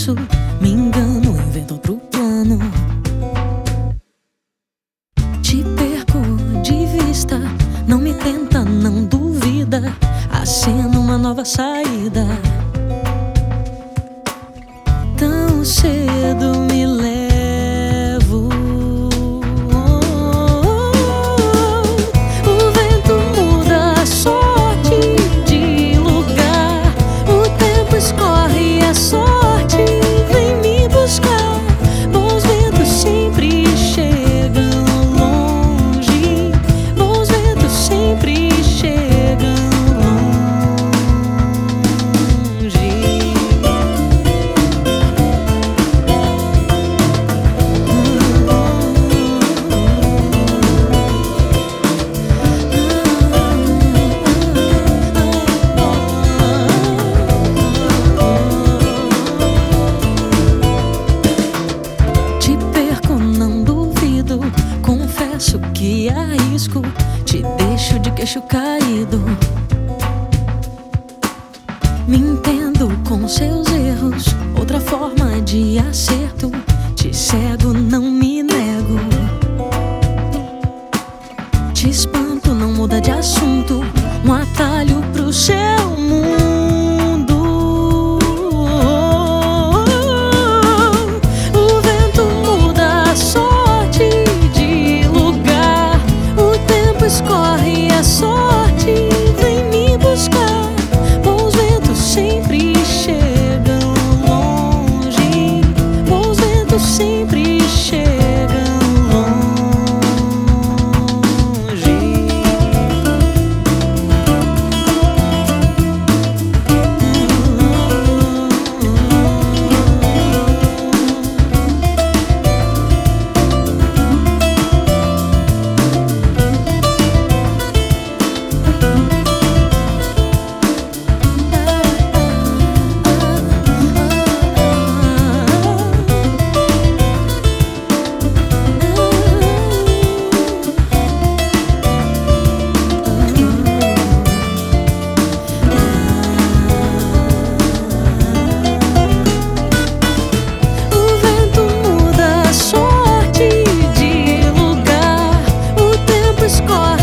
isso, me engano, invento outro plano. Te perco de vista, não me tenta, não duvida, acena uma nova saída. Tão cedo me levo. O vento muda a sorte de lugar, o tempo escorre, a sorte vem me buscar. Bons ventos sempre chegam longe, bons ventos sempre chegam longe. Te perco, não duvido, confesso que arrisco, te deixo de queixo caído. Me entendo com seus erros, outra forma de acerto. Te cego, não me nego. Te espanto, não muda de assunto, um atalho pro seu mundo. O vento muda a sorte de lugar, o tempo escorre, a sorte vem me buscar. Bons ventos sempre chegam longe, bons ventos sempre chegam longe. Escolhe